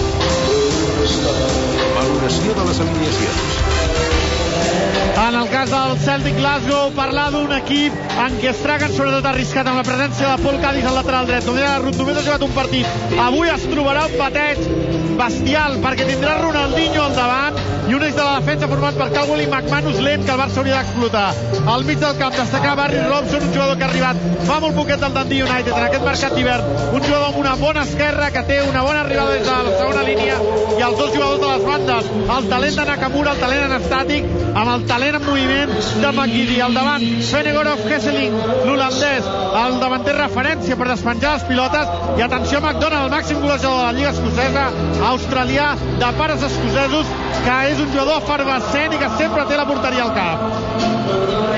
Valoració de les alineacions. En el cas del Celtic Glasgow, parlar d'un equip en què es traguen sobretot arriscat amb la presència de Paul Cadis al lateral dret. Com deia, només ha jugat un partit. Avui es trobarà un bateig bestial perquè tindrà Ronaldinho al davant i un eix de la defensa format per Caldwell i McManus lent que el Barça hauria d'explotar. Al mig del camp destacar Barry Robson, un jugador que ha arribat fa molt poquet del Dundee United en aquest mercat d'hivern, un jugador amb una bona esquerra que té una bona arribada des de la segona línia, i els dos jugadors de les bandes, el talent de Nakamura, el talent en estàtic, amb el talent en moviment de McGeady. Al davant, Vennegoor of Hesseling, l'holandès, el davanter referència per despenjar les pilotes, i atenció a McDonald, el màxim golejador de la Lliga Escocesa, australià de pares escocesos, que és un jugador efervescent i que sempre té la porteria al cap.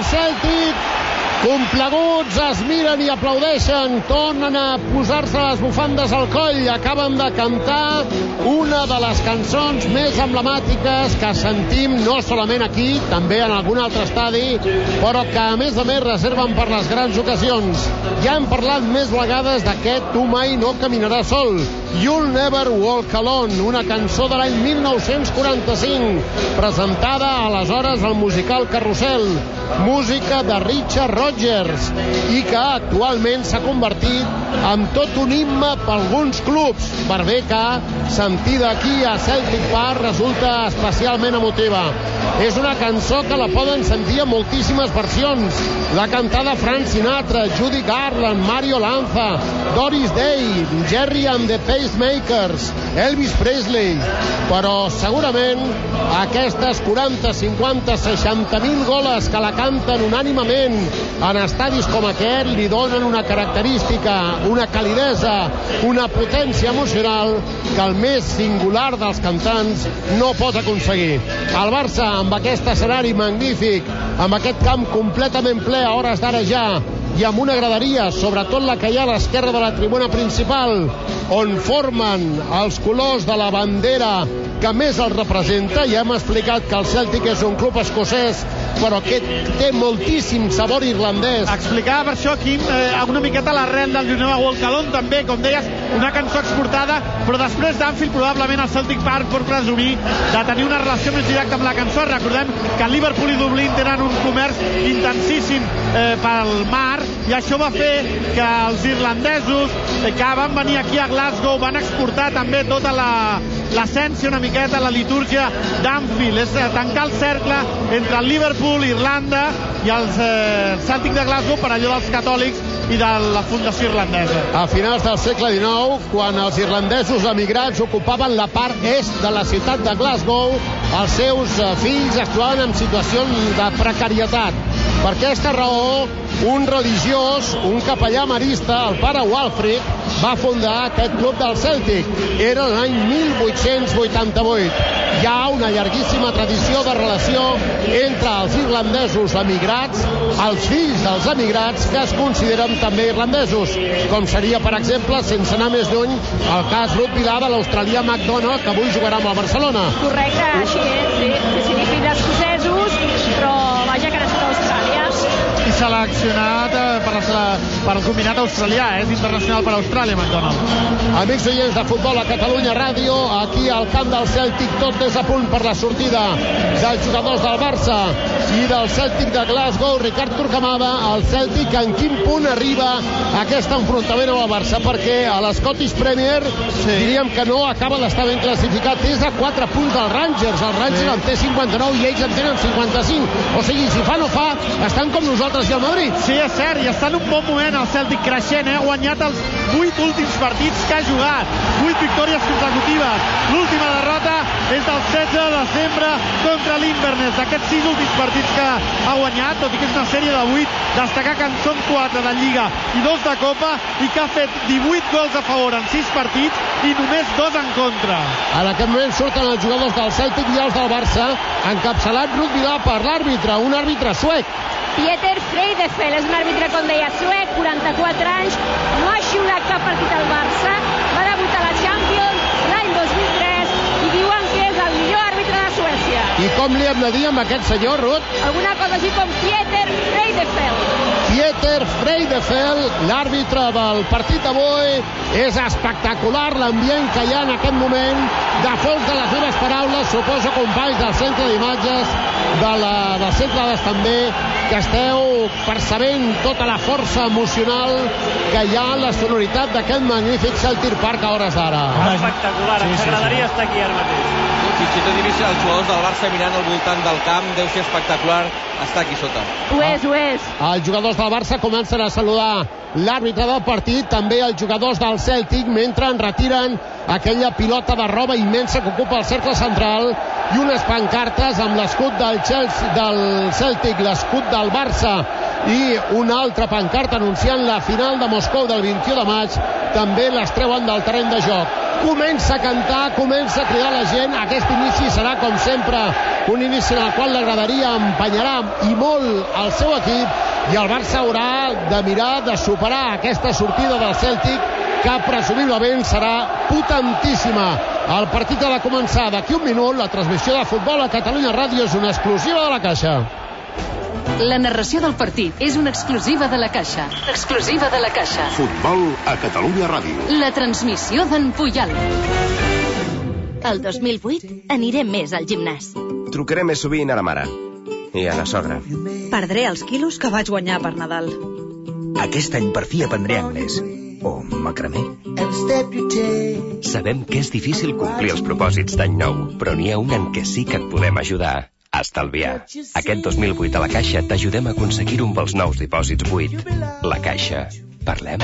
Celtic, compleguts, es miren i aplaudeixen, tornen a posar-se les bufandes al coll, acaben de cantar una de les cançons més emblemàtiques que sentim no solament aquí, també en algun altre estadi, però que a més a més reserven per les grans ocasions. Ja hem parlat més vegades d'aquest Tu mai no caminaràs sol, You'll Never Walk Alone, una cançó de l'any mil nou-cents quaranta-cinc, presentada aleshores al musical Carrusel, música de Richard Rodgers, i que actualment s'ha convertit en tot un himne per alguns clubs, per bé que sentida aquí a Celtic Park resulta especialment emotiva. És una cançó que la poden sentir en moltíssimes versions. L'ha cantada Frank Sinatra, Judy Garland, Mario Lanza, Doris Day, Jerry and the Pacemakers, Elvis Presley. Però segurament aquestes quaranta, cinquanta, seixanta mil goles que la canten unànimament en estadis com aquest li donen una característica, una calidesa, una potència emocional que el més singular dels cantants no pot aconseguir. El Barça, amb aquest escenari magnífic, amb aquest camp completament ple a hores d'ara ja, i amb una graderia, sobretot la que hi ha a l'esquerra de la tribuna principal, on formen els colors de la bandera que més el representa. Ja hem explicat que el Celtic és un club escocès, però que té moltíssim sabor irlandès. Explicava per això, Quim, eh, una miqueta l'arrel del You'll Never Walk Alone, també, com deies, una cançó exportada, però després d'Anfield probablement el Celtic Park pot presumir de tenir una relació més directa amb la cançó. Recordem que Liverpool i Dublín tenen un comerç intensíssim eh, pel mar, i això va fer que els irlandesos eh, que van venir aquí a Glasgow van exportar també tota la l'essència, una miqueta, la litúrgia d'Anfield. És eh, tancar el cercle entre el Liverpool, Irlanda i els eh, Celtic de Glasgow per allò dels catòlics i de la fundació irlandesa. A finals del segle dinou, quan els irlandesos emigrats ocupaven la part est de la ciutat de Glasgow, els seus eh, fills es trobaven en situacions de precarietat. Per aquesta raó, un religiós, un capellà marista, el pare Walfrid, va fundar aquest club del Celtic. Era l'any mil vuit-cents vuitanta-vuit. Hi ha una llarguíssima tradició de relació entre els irlandesos emigrats, els fills dels emigrats que es consideren també irlandesos, com seria, per exemple, sense anar més lluny, el cas Ruud Vilà de l'australià McDonald, que avui jugarà amb el Barcelona. Correcte, així és, sí. Sí, sí, fills escocesos, però vaja que nascut a Austràlia. I seleccionat eh, per, la, per el combinat australià, eh? És internacional per Austràlia, McDonald. Amics oients de Futbol a Catalunya Ràdio, aquí al camp del Celtic, tot és a punt per la sortida dels jugadors del Barça i del Celtic de Glasgow. Ricard Turcamada, el Celtic, en quin punt arriba aquest enfrontament amb el Barça? Perquè a l'Scottish Premier sí. diríem que no acaba d'estar ben classificat. És a quatre punts del Rangers. El Rangers sí. en té cinquanta-nou i ells en tenen cinquanta-cinc. O sigui, si fa no fa, estan com nosaltres i el Madrid. Sí, és cert, i està en un bon moment el Celtic creixent, eh? Ha guanyat els vuit últims partits que ha jugat, vuit victòries consecutives. L'última derrota és del setze de desembre contra l'Inverness. D'aquests sis últims partits que ha guanyat, tot i que és una sèrie de vuit, destacar que en són quatre de Lliga i dos de Copa, i que ha fet divuit gols a favor en sis partits i només dos en contra. En aquest moment surten els jugadors del Celtic i els del Barça, encapçalat Ruud Vilà per l'àrbitre, un àrbitre suec. Pieter Freidefeld és un àrbitre, com deia, suec, quaranta-quatre anys, no ha xiulat cap partit al Barça, va debutar a la Champions l'any dos mil tres i diuen que és el millor àrbitre de Suècia. I com li hem de dir amb aquest senyor, Ruud? Alguna cosa així com Pieter Freidefeld. Pieter Freidefeld, l'àrbitre del partit d'avui. És espectacular l'ambient que hi ha en aquest moment. De fons de les meves paraules, suposo, companys del centre d'imatges, de la, del centre d'es també, que esteu percebent tota la força emocional que hi ha en la sonoritat d'aquest magnífic Celtic Park a hores d'ara. Espectacular, ens agradaria estar aquí ara mateix. Fins i tot he vist els jugadors del Barça mirant al voltant del camp, deu ser espectacular estar aquí sota. Ho és, ho és. Els jugadors del Barça comencen a saludar l'àrbitre del partit, també els jugadors del Celtic, mentre en retiren aquella pilota de roba immensa que ocupa el cercle central i unes pancartes amb l'escut del Chelsea, del Celtic, l'escut del Barça, i una altra pancarta anunciant la final de Moscou del vint-i-u de maig, també les treuen del terreny de joc. comença a cantar, comença a cridar la gent. Aquest inici serà, com sempre, un inici en el qual l'agradaria empenyarà i molt el seu equip, i el Barça haurà de mirar de superar aquesta sortida del Cèltic, que presumiblement serà potentíssima. El partit ha de començar d'aquí un minut. La transmissió de futbol a Catalunya Ràdio és una exclusiva de la Caixa. La narració del partit és una exclusiva de la Caixa. Exclusiva de la Caixa. Futbol a Catalunya Ràdio. La transmissió d'en Puyal. El dos mil vuit anirem més al gimnàs. Trucaré més sovint a la mare. I a la sogra. Perdré els quilos que vaig guanyar per Nadal. Aquest any per fi aprendré anglès. O macramé. Sabem que és difícil complir els propòsits d'any nou, però n'hi ha un en què sí que et podem ajudar. Estalviar. Aquest dos mil vuit a la Caixa t'ajudem a aconseguir un dels nous dipòsits buit. La Caixa. Parlem.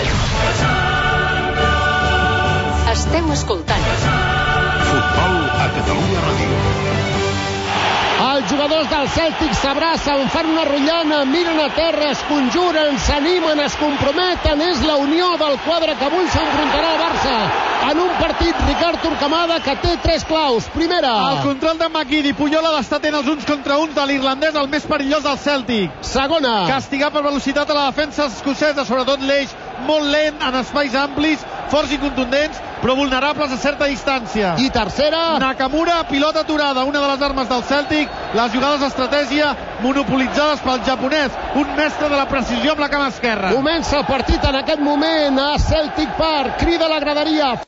Esteu escoltant Futbol a Catalunya Ràdio. Els jugadors del Cèltic s'abracen, fan una rotllana, miren a terra, es conjuren, s'animen, es comprometen. És la unió del quadre que avui s'enfrontarà al Barça en un partit, Ricard Torquemada, que té tres claus. Primera, el control de McGeady. Puyol ha d'estar atent els uns contra uns de l'irlandès, el més perillós del Cèltic. Segona, castigar per velocitat a la defensa escocesa, sobretot l'eix molt lent en espais amplis, forts i contundents, però vulnerables a certa distància. I tercera, Nakamura, pilota aturada, una de les armes del Cèltic. Les jugades d'estratègia monopolitzades pel japonès, un mestre de la precisió amb la cama esquerra. Comença el partit en aquest moment a Celtic Park. Crida la graderia.